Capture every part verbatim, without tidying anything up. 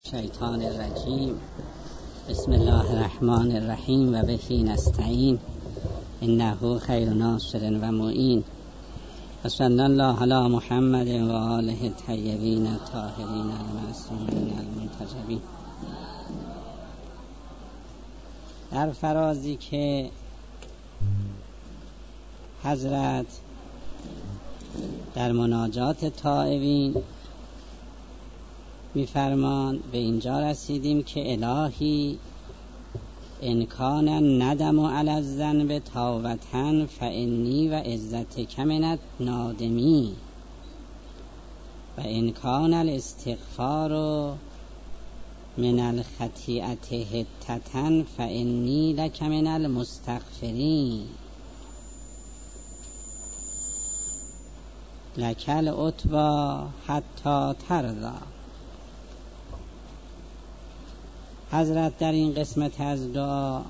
شیطان الرجیم. بسم الله الرحمن الرحیم و بهی نستعین انه خیر ناصر و معین و صلی الله علی محمد و آله الطیبین الطاهرین المعصومین المنتجبین. در فرازی که حضرت در مناجات تائبین می‌فرماند به اینجا رسیدیم که الهی ان کان الندم علی الذنب توبة فانی و عزتک من النادمین و ان کان الاستغفار من الخطیئة حتة فانی لک من المستغفرین لک العتبی حتی ترضی. حضرت در این قسمت از دعا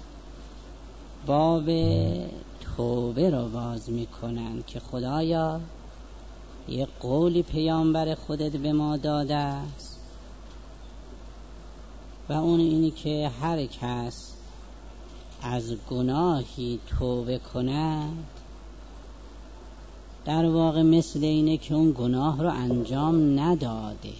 باب توبه رو باز میکنن که خدایا یه قولی پیامبر خودت به ما داده است و اون اینی که هر کس از گناهی توبه کند در واقع مثل اینه که اون گناه رو انجام نداده.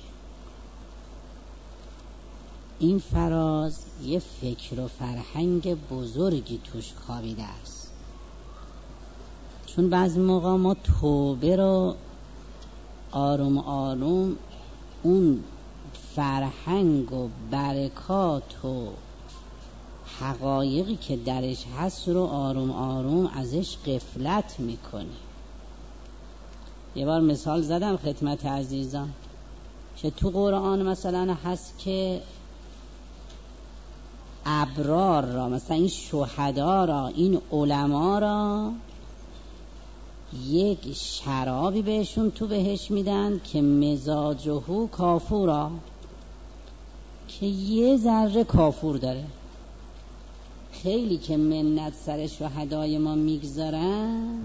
این فراز یه فکر و فرهنگ بزرگی توش خوابیده است، چون بعضی موقع ما توبه رو آروم آروم اون فرهنگ و برکات و حقایقی که درش هست رو آروم آروم ازش غفلت میکنی. یه بار مثال زدم خدمت عزیزان که تو قرآن مثلا هست که ابرار را، مثلا این شهدا را، این علما را یک شرابی بهشون تو بهش میدن که مزاجهو کافورا، که یه ذره کافور داره. خیلی که منت سر شهدای ما میگذارن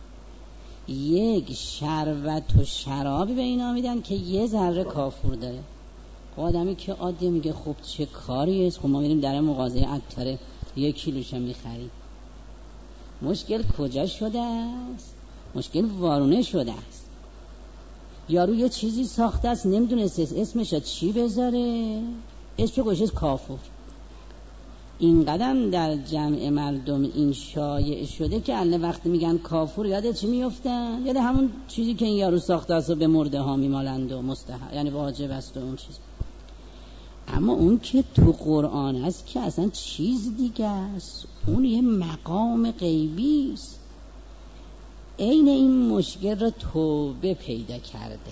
یک شربت و شرابی به اینا میدن که یه ذره کافور داره. آدمی که عادی میگه خب چه کاری است، خب ما میریم در مغازه عطاره یک کیلوش میخریم. مشکل کجا شده است؟ مشکل وارونه شده است. یارو یه چیزی ساخته است نمیدونست اسمش چی بذاره، اسمش گوشه کافور. این قدم در جمع مردم این شایع شده که الله وقتی میگن کافور یاد چی میفتن؟ یاد همون چیزی که این یارو ساخته است و به مرده ها میمالند و مستحب، یعنی واجب است و اون چیز. اما اون که تو قرآن است که اصلا چیز دیگه است، اون یه مقام غیبی است. عین این مشکل را توبه پیدا کرده.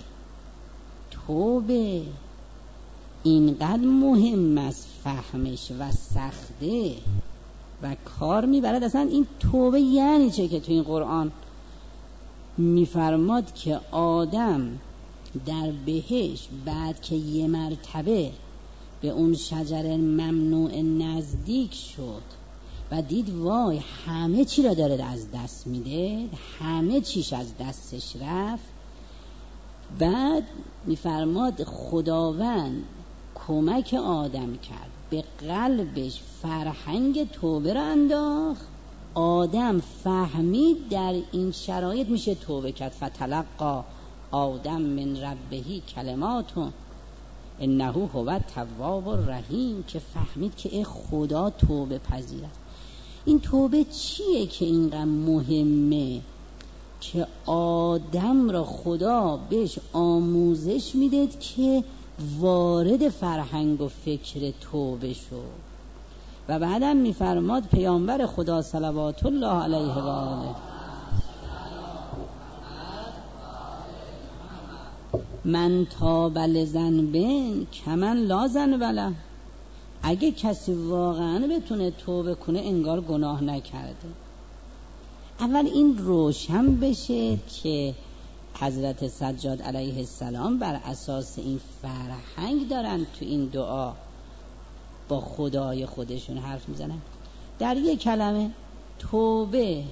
توبه اینقدر مهم است فهمش و سخته و کار میبرد. اصلا این توبه یعنی چه که تو این قرآن میفرماد که آدم در بهشت بعد که یه مرتبه به اون شجر ممنوع نزدیک شد و دید وای همه چی را داره از دست میده، همه چیش از دستش رفت، بعد میفرماد خداوند کمک آدم کرد، به قلبش فرهنگ توبه را انداخت. آدم فهمید در این شرایط میشه توبه کرد. فتلقی آدم من ربه کلماتون انه هو التواب الرحیم، که فهمید که ای خدا توبه پذیر است. این توبه چیه که اینقدر مهمه که آدم را خدا بهش آموزش میده که وارد فرهنگ و فکر توبه شد. و بعدم میفرماد پیامبر خدا صلوات الله علیه و آله من تاب لذنبین کمن لا ذنب له. اگه کسی واقعا بتونه توبه کنه انگار گناه نکرده. اول این روشن بشه که حضرت سجاد علیه السلام بر اساس این فرهنگ دارن تو این دعا با خدای خودشون حرف میزنن. در یک کلمه توبه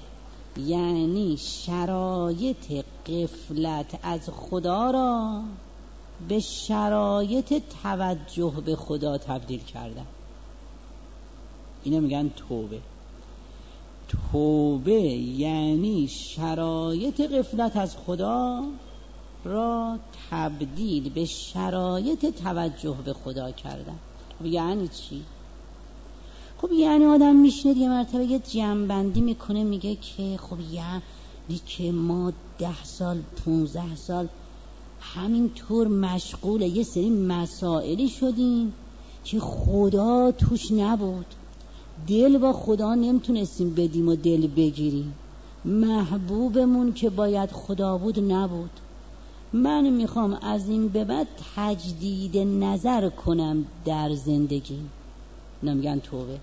یعنی شرایط غفلت از خدا را به شرایط توجه به خدا تبدیل کردن. اینو میگن توبه. توبه یعنی شرایط غفلت از خدا را تبدیل به شرایط توجه به خدا کردن. خب یعنی چی؟ خب یعنی آدم میشنه یه مرتبه یه جمع‌بندی میکنه، میگه که خب یعنی که ما ده سال پونزده سال همینطور مشغول یه سری مسائلی شدیم که خدا توش نبود، دل با خدا نمیتونستیم بدیم و دل بگیریم، محبوبمون که باید خدا بود نبود. من میخوام از این به بعد تجدید نظر کنم در زندگی. نمیگن توبه.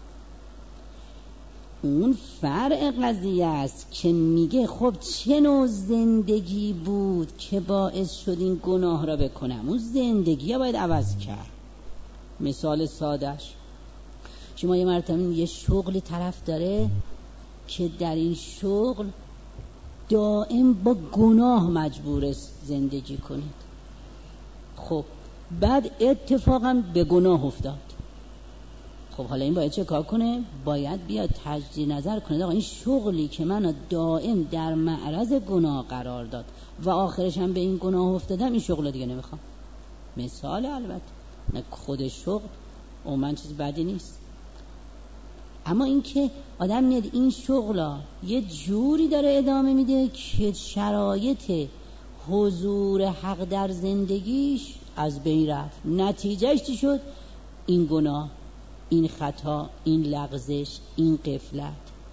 اون فرع قضیه است که میگه خب چه نوع زندگی بود که باعث شد این گناه را بکنم. اون زندگی را باید عوض کرد. مثال سادش، شما یه مرتبه یه شغلی طرف داره که در این شغل دائم با گناه مجبور است زندگی کنید. خب بعد اتفاقا به گناه افتاد. خب حالا این باید چه کار کنه؟ باید بیاد تجدید نظر کنه. آقا این شغلی که منو دائم در معرض گناه قرار داد و آخرش هم به این گناه افتادم، این شغل دیگه نمیخوام. مثال البته، نه خود شغل عموما چیز بدی نیست، اما این که آدم میاد این شغلا یه جوری داره ادامه میده که شرایط حضور حق در زندگیش از بین رفت. نتیجهش چی شد؟ این گناه، این خطا، این لغزش، این غفلت.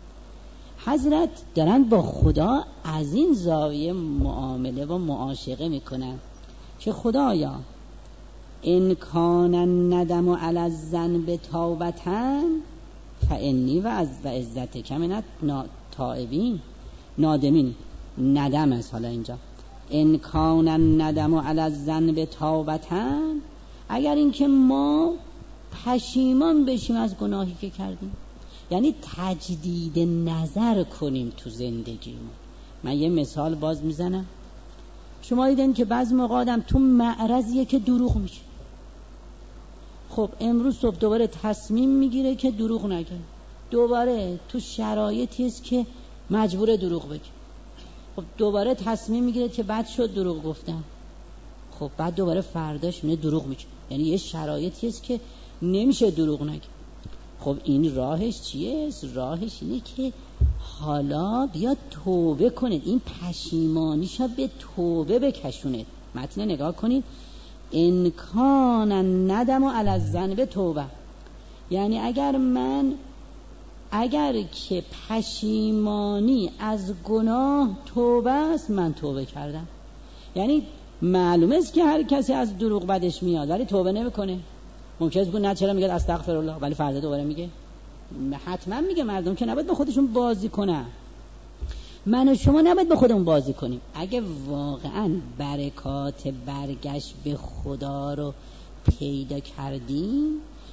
حضرت دارن با خدا از این زاویه معامله و معاشقه میکنن که خدایا ان کان الندم علی الذنب توبة فانی و از و عزتک من التائبین نادمین. ندم است. حالا اینجا ان کان الندم علی الذنب توبة، اگر اینکه ما پشیمان بشیم از گناهی که کردیم، یعنی تجدید نظر کنیم تو زندگیمون. من یه مثال باز میزنم. شما دیدین که بعضی موقع آدم تو معرضیه که دروغ میشه. خب امروز صبح دوباره تصمیم میگیره که دروغ نگه، دوباره تو شرایطی است که مجبور دروغ بگه. خب دوباره تصمیم میگیره که بد شد دروغ گفتم. خب بعد دوباره فرداش میونه دروغ میگه. یعنی یه شرایطی است که نمیشه دروغ نگه. خب این راهش چیه؟ راهش اینه که حالا بیا توبه کنید، این پشیمانیشو به توبه بکشونید. متن نگاه کنید. ان کان الندم علی الذنب توبه، یعنی اگر من اگر که پشیمانی از گناه توبه است، من توبه کردم. یعنی معلومه است که هر کسی از دروغ بدش میاد ولی توبه نمیکنه. ممکنه بگه نه چرا میگه استغفر الله، ولی فردا دوباره میگه. حتما میگه. مردم که نباید به خودشون بازی کنن، من و شما نباید به خودمون بازی کنیم. اگه واقعا برکات برگشت به خدا رو پیدا کردیم،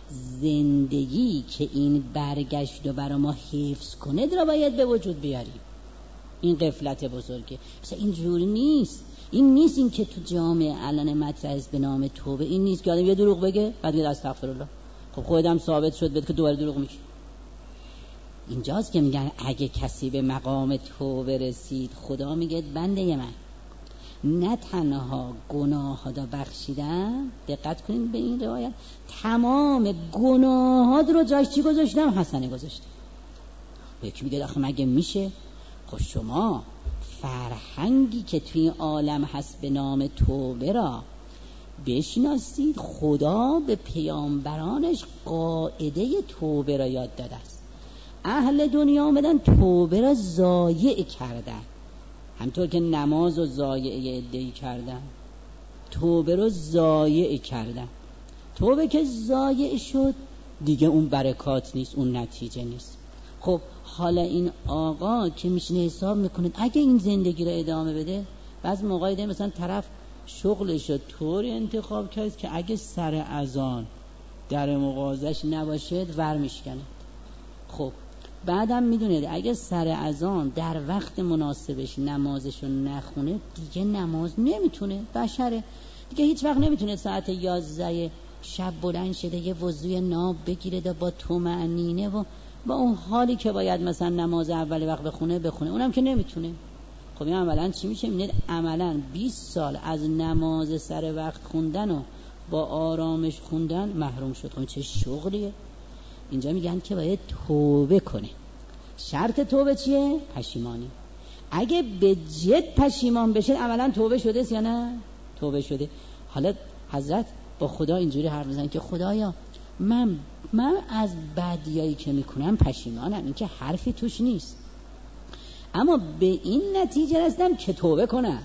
زندگی که این برگشت رو برای ما حفظ کنه را باید به وجود بیاریم. این غفلت بزرگه. مثلا این جوری نیست. این نیست این که تو جامعه الان مطرح است به نام توبه. این نیست که آدم یه دروغ بگه بعد بگه استغفر الله. خب خودم ثابت شد بده که دوباره دروغ میگه. اینجاست که میگن اگه کسی به مقام توبه رسید، خدا میگه بنده من نه تنها گناهات رو بخشیدم، دقت کنید به این روایت، تمام گناهات رو جاش چی گذاشتم؟ حسنه گذاشتم. یکی میگه آخه مگه میشه؟ خب شما فرهنگی که توی عالم هست به نام توبه را بشناسید. خدا به پیامبرانش قاعده توبه را یاد داده است. اهل دنیا آمدن توبه را ضایع کردن، همطور که نماز رو ضایع ادعی کردن، توبه رو ضایع کردن. توبه که ضایع شد دیگه اون برکات نیست، اون نتیجه نیست. خب حالا این آقا که میشینه حساب میکنه اگه این زندگی رو ادامه بده، بعض موقعی ده مثلا طرف شغلش رو طوری انتخاب کرد که اگه سر اذان در مغازش نباشه ور میشکنه. خب بعدم میدونه اگه سر اذان در وقت مناسبش نمازش رو نخونه دیگه نماز نمیتونه. بشره دیگه هیچ وقت نمیتونه ساعت یازده شب بلند شده یه وضوی ناب بگیره دا با طمأنینه و با اون حالی که باید مثلا نماز اول وقت بخونه بخونه، اونم که نمیتونه. خب این عملا چی میشه؟ میگه عملا بیست سال از نماز سر وقت خوندن و با آرامش خوندن محروم شد. خب چه شغلیه؟ اینجا میگن که باید توبه کنه. شرط توبه چیه؟ پشیمانی. اگه به جد پشیمان بشه عملا توبه شده یا نه؟ توبه شده. حالا حضرت با خدا اینجوری حرف میزنن که خدایا من من از بدیایی که میکنم پشیمانم، این که حرفی توش نیست، اما به این نتیجه رسیدم که توبه کنم.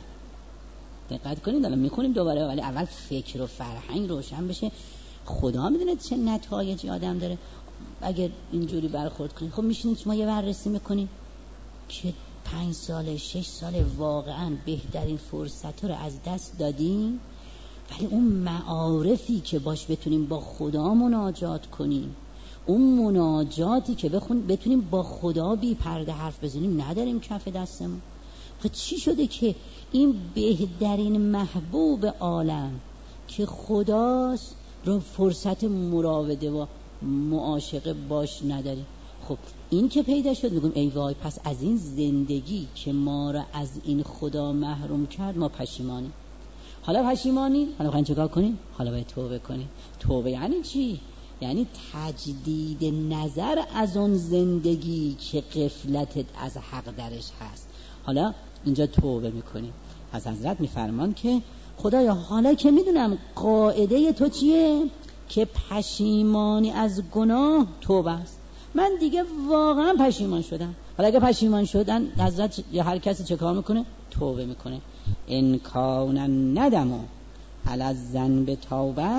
دقت کنید، الان میخونیم دوباره، ولی اول فکر و فرهنگ روشن بشه. خدا میدونه چه نتایجی آدم داره اگر اینجوری برخورد کنید. خب میشینید شما یه بررسی میکنید که پنج ساله شش ساله واقعا بهترین فرصت رو از دست دادیم، ولی اون معارفی که باش بتونیم با خدا مناجات کنیم، اون مناجاتی که بخون بتونیم با خدا بی پرده حرف بزنیم نداریم کف دستمون. خب چی شده که این بهترین محبوب عالم که خداست رو فرصت مراوده و معاشقه باش نداریم؟ خب این که پیدا شد میگم ای وای، پس از این زندگی که ما را از این خدا محروم کرد ما پشیمانیم. حالا پشیمانی، حالا بخواین چیکار کنیم؟ حالا باید توبه کنیم. توبه یعنی چی؟ یعنی تجدید نظر از اون زندگی که غفلتت از حق درش هست. حالا اینجا توبه میکنیم. از حضرت میفرمان که خدایا حالا که میدونم قاعده تو چیه که پشیمانی از گناه توبه است، من دیگه واقعا پشیمان شدم. حالا اگه پشیمان شدن حضرت یا هر کسی چه کار میکنه؟ توبه میکنه. ان کان ندمو علی الذنب توبه.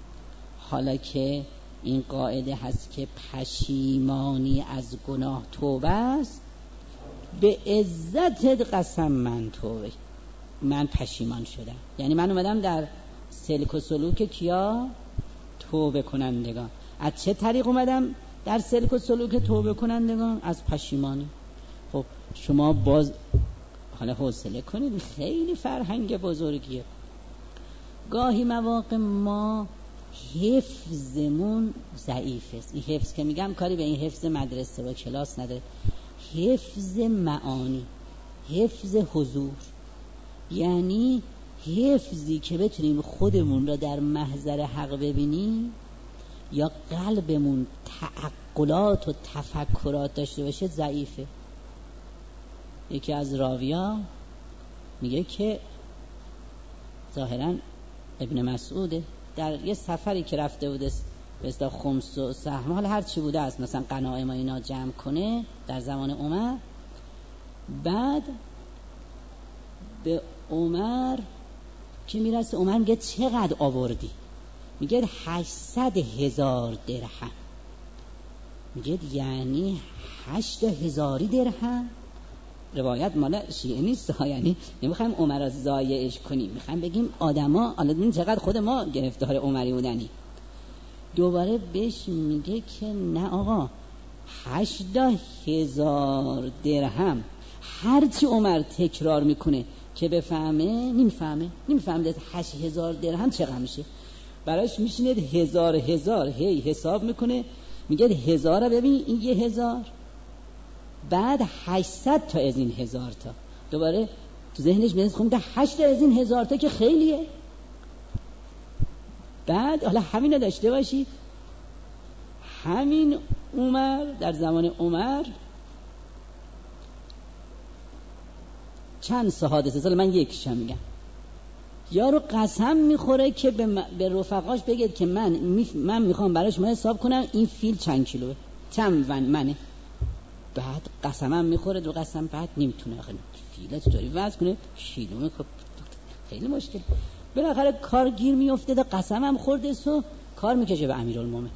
حالا که این قاعده هست که پشیمانی از گناه توبه است، به عزت قسم من توبه، من پشیمان شدم. یعنی من اومدم در سلک و سلوک کیا؟ توبه کنندگان. از چه طریق اومدم در سلک و سلوک توبه کنندگان؟ از پشیمانی. خب شما باز حالا حوصله کنید، خیلی فرهنگ بزرگیه. گاهی مواقع ما حفظمون ضعیف است. این حفظ که میگم کاری به این حفظ مدرسه و کلاس نداره، حفظ معانی، حفظ حضور، یعنی حفظی که بتونیم خودمون را در محضر حق ببینیم یا قلبمون تعقلات و تفکرات داشته باشه ضعیفه. یکی از راویا میگه که ظاهرا ابن مسعوده، در یه سفری که رفته بوده به اصطلاح خمس و سهم، حالا هر چی بوده است، مثلا غنایم اینا جمع کنه در زمان عمر، بعد به عمر که میرسه عمر میگه چقدر آوردی؟ میگه هشتصد هزار درهم. میگه یعنی هشت هزاری درهم. روایت مال شیعه نیست ها، یعنی نمیخوایم عمر را ضایعش کنیم، میخوایم بگیم آدما حالا ببین چقدر خود ما گرفتار عمری بودنی. دوباره بهش میگه که نه آقا، هشت هزار درهم. هرچی عمر تکرار میکنه که بفهمه نمیفهمه نمیفهمه هشت هزار درهم چقدر میشه. براش میشینه هزار هزار هی حساب میکنه، میگه هزار ببین این یه هزار، بعد هشتصد تا از این هزار تا. دوباره تو ذهنش میاد خب هشت از این هزار تا که خیلیه. بعد حالا همین رو داشته باشید، همین عمر در زمان عمر چند حادثه سال، من یکیشم میگم، یارو قسم میخوره که به, م... به رفقاش بگید که من می... من میخوام براش ما حساب کنم این فیل چند کیلوه، چند ون منه. بعد قسمم میخوره دو قسم، بعد نمیتونه آخه فیله چطوری وزن کنه کیلو، خب خیلی مشکل. بالاخره کار گیر میفته، دا قسمم خورده سو کار میکشه به امیرالمومنین.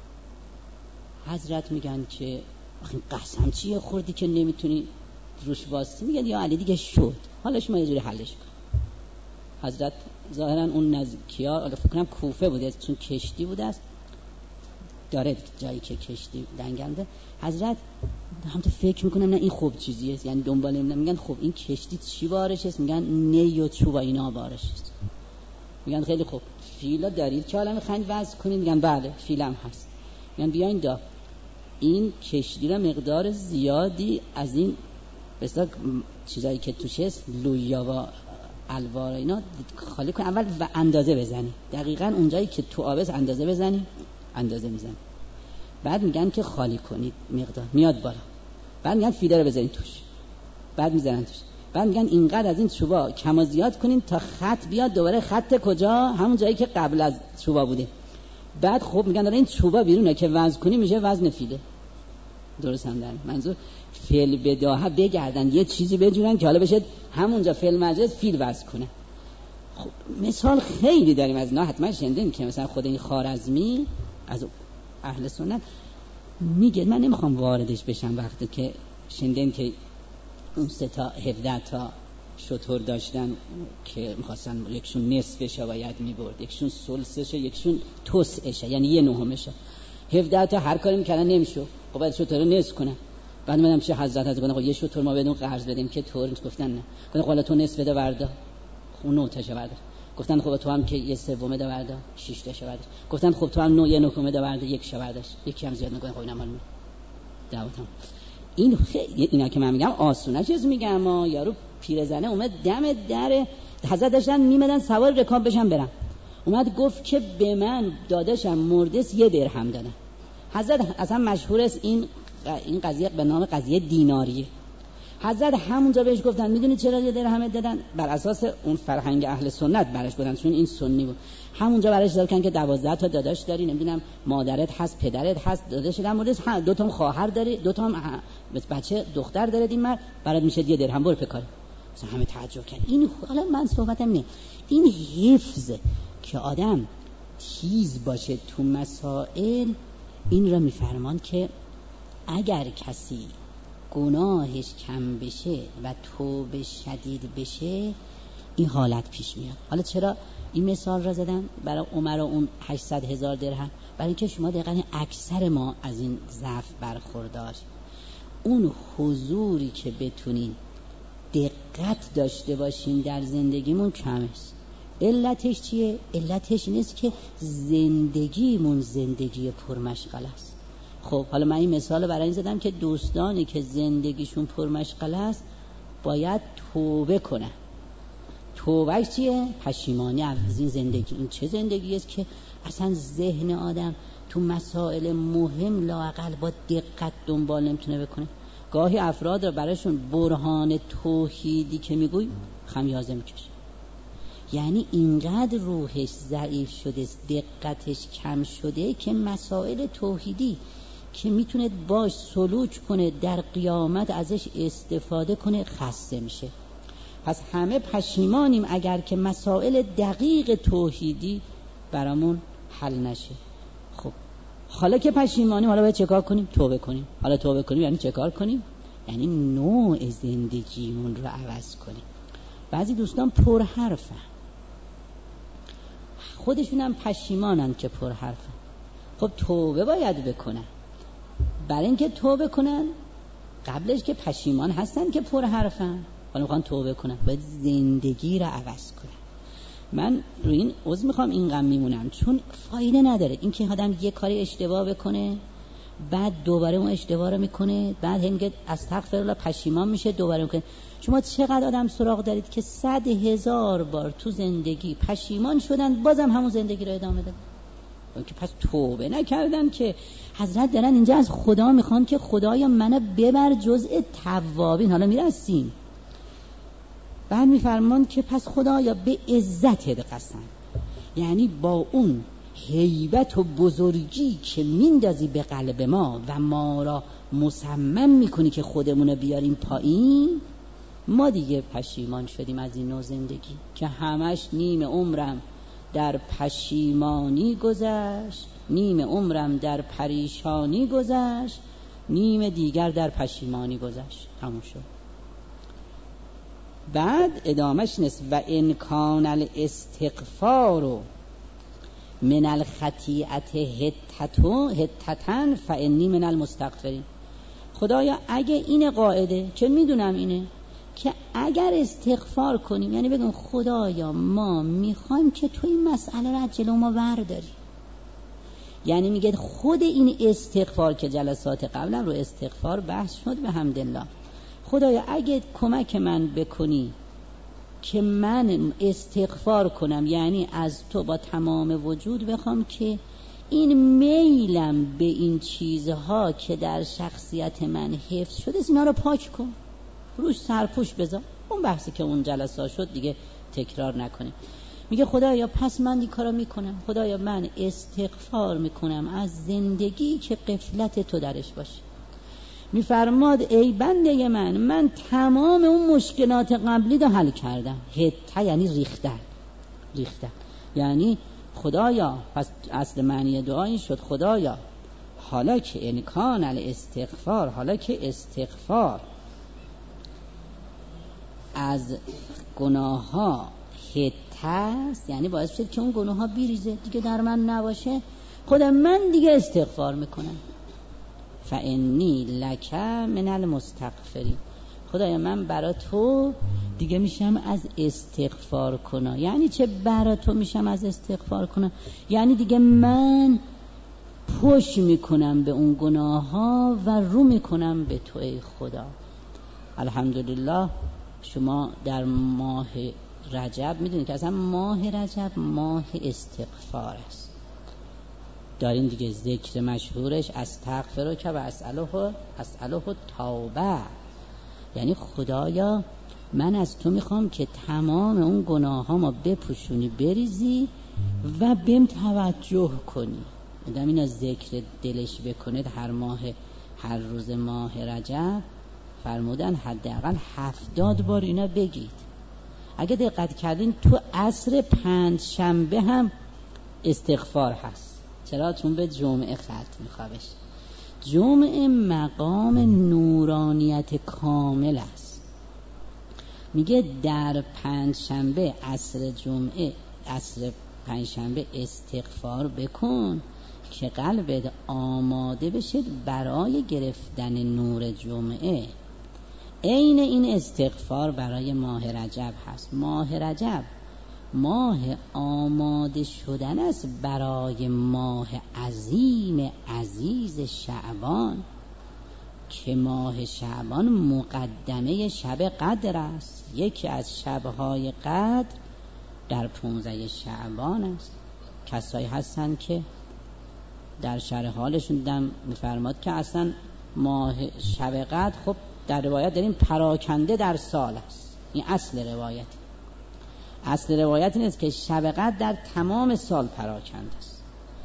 حضرت میگن که آخه قسم چیه خوردی که نمیتونی روش واسطی؟ میگن یا علی دیگه شد، حالا شما یه جوری حلش کن. حضرت ظاهرا اون نزدیکیا، حالا فکر کنم کوفه بوده چون کشتی بوده است، داره جایی که کشتی دنگنده. حضرت هم تو فکر میکنم نه این خوب چیزیه، یعنی دنبال این میگن خب این کشتی چی بارش است؟ میگن نی و چوب اینا بارش است. میگن خیلی خوب فیلا دارید که حالا میخواین وزن کنید؟ میگن بله فیلم هست. میگن بیاین دا این کشتی را مقدار زیادی از این بسیار چیزایی که توش هست لویا و الوار اینا خالی کن اول و اندازه بزنی، دقیقاً اونجایی که تو آبس اندازه بزنی، اندازه میزنی. بعد میگن که خالی کنید مقدار، میاد بالا. بعد میگن فیله رو بزنید توش، بعد میزنن توش. بعد میگن اینقدر از این چوبا کم و زیاد کنین تا خط بیاد دوباره خط کجا؟ همون جایی که قبل از چوبا بوده. بعد خب میگن داره این چوبا بیرونه که وزن کنی میشه وزن فیله. درست هم دارن. منظور فعل بداهه بگردن یه چیزی بجورن که حالا بشه همونجا فعل مجاز فیل وزن کنه. خب مثال خیلی داریم از اینا، حتما شنیدین که مثلا خود این خوارزمی از اهل سنت میگه، من نمیخوام واردش بشم، وقتی که شنیدین که اون سه تا هفده تا شطور داشتن که میخواستن یکشون نصفش باید میبرد، یکشون سلسش، یکشون توسعش، یعنی یه نهمش. هفده تا هر کاری میکردن نمیشو، خب باید شطور رو نصف کنن. بعد منم چه حضرت از گفتن خب یه شطور ما بدون قرض بدیم که طور گفتن نه، گفتن خب حالا تو نصف بده وردا، خب نه تاشه وردا. گفتن خب تو هم که یه سوم ده وردا، شش تاشه وردا. گفتن خب تو هم نه یه نهم ده وردا، یک شه ورداش، یکی هم زیاد نکنه، خب اینم مال دعوتم. این خیلی اینا که من میگم آسونه چیز میگم، اما یارو پیرزنه اومد دم در حضرت داشتن میمدن سوار رکاب بشن برم، اومد گفت که به من داداشم مردس یه درهم دادن. حضرت اصلا مشهور است این این قضیه به نام قضیه دیناریه. حضرت همونجا بهش گفتن میدونی چرا یه درهم دادن؟ بر اساس اون فرهنگ اهل سنت برش بودن، چون این سنی بود. همونجا برش دادن که دوازده تا داداش داری، نمیدونم مادرت هست، پدرت هست، داداش در مورد دو تا خواهر داری، دو تا بچه دختر داره، این مرد برات میشه یه درهم، برو پکار. مثلا همه تعجب کردن. این حالا من صحبتم نه، این حفظ که آدم تیز باشه تو مسائل، این را میفرمان که اگر کسی گناهش کم بشه و توبه شدید بشه این حالت پیش میاد. حالا چرا این مثال را زدم برای عمر و اون هشتصد هزار درهم؟ برای اینکه شما دقیقاً اکثر ما از این ضعف برخوردار، اون حضوری که بتونین دقت داشته باشین در زندگیمون کم است. علتش چیه؟ علتش اینست که زندگیمون زندگی پرمشغله است. خب حالا من این مثال برای این زدم که دوستانی که زندگیشون پرمشغله است باید توبه کنن. توبه چیه؟ پشیمانی از این زندگی. این چه زندگی است که اصلا ذهن آدم تو مسائل مهم لااقل با دقت دنبال نمیتونه بکنه. گاهی افراد را برایشون برهان توحیدی که میگوی خمیازه میکشه، یعنی اینقدر روحش ضعیف شده، دقتش کم شده که مسائل توحیدی که میتونه باش سلوک کنه در قیامت ازش استفاده کنه خسته میشه. پس همه پشیمانیم اگر که مسائل دقیق توحیدی برامون حل نشه. خب حالا که پشیمانیم، حالا باید چه کار کنیم؟ توبه کنیم. حالا توبه کنیم یعنی چه کار کنیم؟ یعنی نوع زندگیمون رو عوض کنیم. بعضی دوستان پرحرفن، خودشون هم پشیمانن که پرحرفن. خب توبه باید بکنن. برای اینکه توبه کنن قبلش که پشیمان هستن که پرحرفن، حالا میخوان توبه کنن، باید زندگی رو عوض کنن. من رو این عذر میخوام این غم میمونم، چون فایده نداره این که آدم یه کاری اشتباه بکنه بعد دوباره اون اشتباه رو میکنه، بعد هنگه استغفرالله پشیمان میشه دوباره میکنه. شما چقدر آدم سراغ دارید که صد هزار بار تو زندگی پشیمان شدن بازم همون زندگی رو ادامه دادن؟ که پس توبه نکردن. که حضرت دارن اینجا از خدا میخوان که خدایا منو ببر جزء توابین. حالا میرسیم بعد میفرمان که پس خدایا به عزتت قسم، یعنی با اون هیبت و بزرگی که میندازی به قلب ما و ما را مصمم میکنی که خودمونو بیاریم پایین، ما دیگه پشیمان شدیم از این نوع زندگی که همش نیم عمرم در پشیمانی گذشت، نیم عمرم در پریشانی گذشت، نیم دیگر در پشیمانی گذشت، همون شد. بعد ادامهش نیست و انکان الاستغفار من الخطیئت حتتو حتتن فانی من المستغفرین. خدایا اگه این قاعده که میدونم اینه، که اگر استغفار کنیم، یعنی بگم خدایا ما میخوایم که تو این مسئله رو از جلو ما برداری. یعنی میگه خود این استغفار که جلسات قبلا رو استغفار بحث شد به حمدالله، خدایا اگه کمک من بکنی که من استغفار کنم، یعنی از تو با تمام وجود بخوام که این میلم به این چیزها که در شخصیت من حفظ شده اینا رو پاک کن، روش سرپوش بذار. اون بحثی که اون جلسه شد دیگه تکرار نکنیم. میگه خدایا پس من این کارو میکنم، خدایا من استغفار میکنم از زندگی که غفلت تو درش باشه. میفرماد ای بنده من، من تمام اون مشکلات قبلی رو حل کردم. هته یعنی ریختن، ریختن یعنی خدایا، پس اصل معنی دعا این شد خدایا حالا که امکان الاستغفار، حالا که استغفار از گناه ها هته است، یعنی باعث شد که اون گناه ها بیریزه دیگه در من نباشه، خدا من دیگه استغفار میکنم. فانی لک من المستغفرین، خدایا من برا تو دیگه میشم از استغفار کنم. یعنی چه برا تو میشم از استغفار کنم؟ یعنی دیگه من پشت میکنم به اون گناه ها و رو میکنم به تو ای خدا. الحمدلله شما در ماه رجب میدونید که اصلا ماه رجب ماه استغفار است. دارین دیگه ذکر مشهورش استغفرک و اسأله اسأله توبه، یعنی خدایا من از تو میخوام که تمام اون گناه ها ما بپوشونی بریزی و بهم توجه کنی. آدم اینا ذکر دلش بکنه هر ماه، هر روز ماه رجب فرمودن حداقل هفتاد بار اینا بگید. اگه دقت کردین تو عصر پنج شنبه هم استغفار هست. چرا؟ چون به جمعه ختم میخوابش. جمعه مقام نورانیت کامل است. میگه در پنج شنبه عصر جمعه، عصر پنج شنبه استغفار بکن که قلبت آماده بشه برای گرفتن نور جمعه. عین این استغفار برای ماه رجب هست. ماه رجب ماه آماده شدن است برای ماه عظیم عزیز شعبان، که ماه شعبان مقدمه شب قدر است. یکی از شبهای قدر در پونزده شعبان است. کسایی هستن که در شرح حالشون دم میفرماد که اصلا ماه شب قدر خب در روایت داریم پراکنده در سال است. این اصل روایت. اصل روایت این است که شب قدر در تمام سال پراکنده است.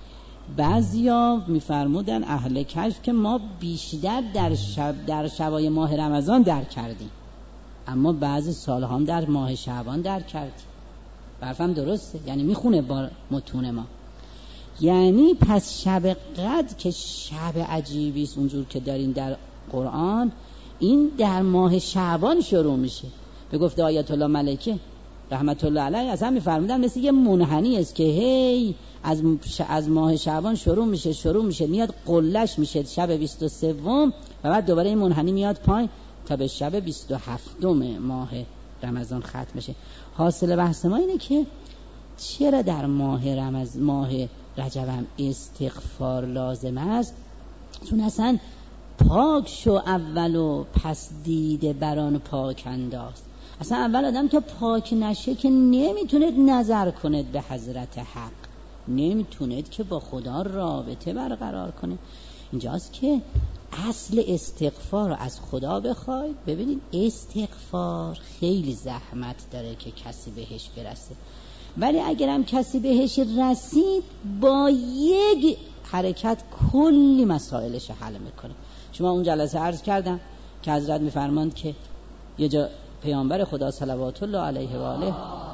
بعضیا میفرمودن اهل کشف که ما بیشتر در شب در شبای ماه رمضان در کردیم، اما بعضی سال هم در ماه شعبان در کردیم. برفم درسته، یعنی میخونه با متون ما. یعنی پس شب قدر که شب عجیبی است اونجور که دارین در قرآن، این در ماه شعبان شروع میشه. به گفته آیت الله ملکه رحمت الله علیه از هم میفرمودن مثل یه منحنی است که هی از از ماه شعبان شروع میشه شروع میشه میاد قلش میشه شب بیست و سوم و بعد دوباره این منحنی میاد پایین تا به شب بیست و هفتم ماه رمضان ختم میشه. حاصل بحث ما اینه که چرا در ماه رمضان ماه رجب هم استغفار لازم است؟ چون اصلا پاک شو اول و پس دیده بران پاک انداز. اصلا اول آدم که پاک نشه که نمیتوند نظر کند به حضرت حق، نمیتوند که با خدا رابطه برقرار کنه. اینجاست که اصل استغفار رو از خدا بخواید. ببینید استغفار خیلی زحمت داره که کسی بهش برسه، ولی اگرم کسی بهش رسید با یک حرکت کلی مسائلش حل میکنه. شما اون جلسه عرض کردم که حضرت میفرماند که یه جا پیامبر خدا صلوات الله علیه و آله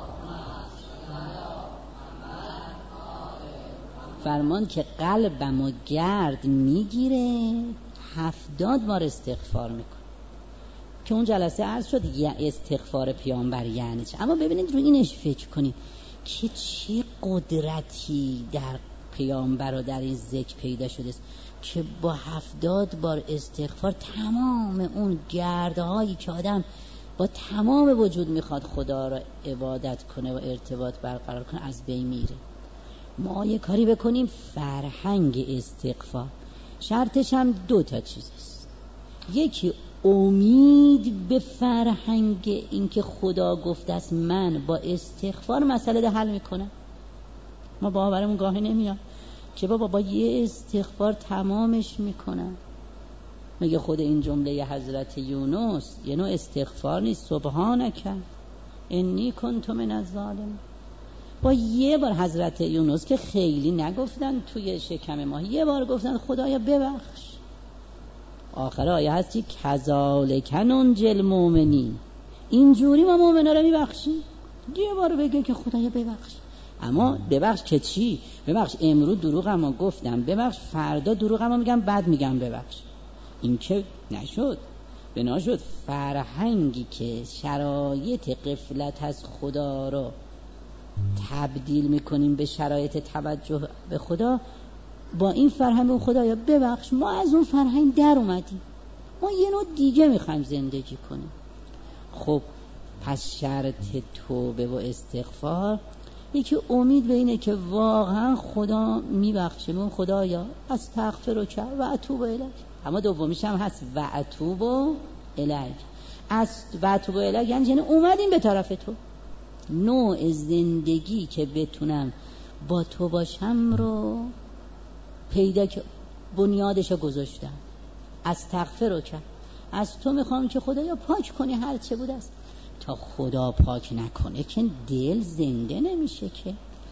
فرمان که قلبمو گرد میگیره هفتاد بار استغفار میکنه. که اون جلسه عرض شد یه استغفار پیامبر یعنی چه. اما ببینید رو اینش فکر کنید که چه قدرتی در پیامبر و در این ذکر پیدا شده است که با هفتاد بار استغفار تمام اون گردهایی که آدم با تمام وجود میخواد خدا را عبادت کنه و ارتباط برقرار کنه، از بین میره. ما یه کاری بکنیم فرهنگ استغفار، شرطش هم دو تا چیز است. یکی امید به فرهنگ اینکه خدا گفته است من با استغفار مسئله ده حل میکنم. ما باورمون گاهی نمیاد که بابا با یه استغفار تمامش میکنم. مگه خود این جمله حضرت یونس یه نوع استغفار نیست؟ سبحانک انی کنت من الظالمین. با یه بار حضرت یونس که خیلی نگفتن توی شکم ماهی، یه بار گفتن خدایا ببخش. آخر آیه هستی کذالک ننجی المؤمنین، اینجوری ما مؤمنا رو میبخشیم. یه بار بگه که خدایا ببخش. اما ببخش که چی؟ ببخش امروز دروغمو گفتم ببخش، فردا دروغمو میگم بعد میگم ببخش. این که نشد. بنا شد فرهنگی که شرایط غفلت از خدا رو تبدیل میکنیم به شرایط توجه به خدا، با این فرهنگ خدایا ببخش ما از اون فرهنگ در اومدیم، ما یه نوع دیگه میخوایم زندگی کنیم. خب پس شرط توبه و استغفار یکی امید به اینه که واقعا خدا میبخشه، من خدایا استغفرک و اتوب الیک. اما دومیش هم هست و اتوب الیک. از و اتوب الیک یعنی اومدیم به طرف تو. نوع زندگی که بتونم با تو باشم رو پیدا که بنیادشو گذاشتم. استغفرک، از تو میخوام که خدایا پاک کنی هر چه بود است. تا خدا پاک نکنه که دل زنده نمیشه که.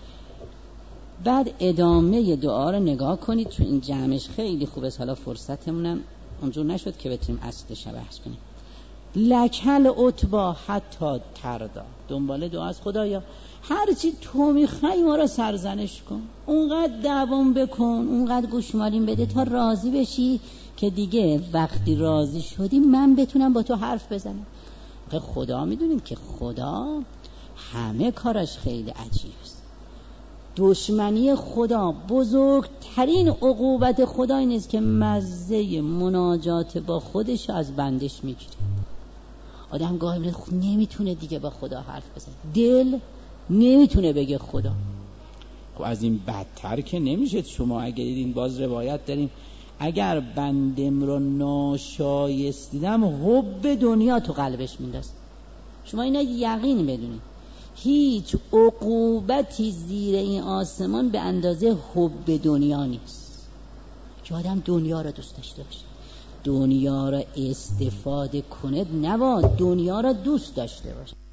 بعد ادامه دعا رو نگاه کنید، تو این جمعش خیلی خوبه. حالا فرصتمونم اونجور نشد که بتونیم اصلش بحث کنیم. لکل عتبا حتی تردا، دنبال دعا از خدایا هرچی تو میخوای ما رو سرزنش کن، اونقدر دوام بکن، اونقدر گوشمالین بده تا راضی بشی که دیگه وقتی راضی شدی من بتونم با تو حرف بزنم. خدا میدونیم که خدا همه کارش خیلی عجیب است. دشمنی خدا، بزرگترین عقوبت خدا این است که مزه مناجات با خودش از بندش میگیره. آدم گاهی میگه نمیتونه دیگه با خدا حرف بزنه، دل نمیتونه بگه خدا. خب از این بدتر که نمیشه. شما اگه دیدین باز روایت داریم اگر بندم رو ناشایستیدم حب دنیا تو قلبش میندازه. شما اینا یقین بدونید هیچ عقوبتی زیر این آسمان به اندازه حب دنیا نیست که آدم دنیا رو دوست داشته باشه، دنیا رو استفاده کنه، نباید دنیا رو دوست داشته باشه.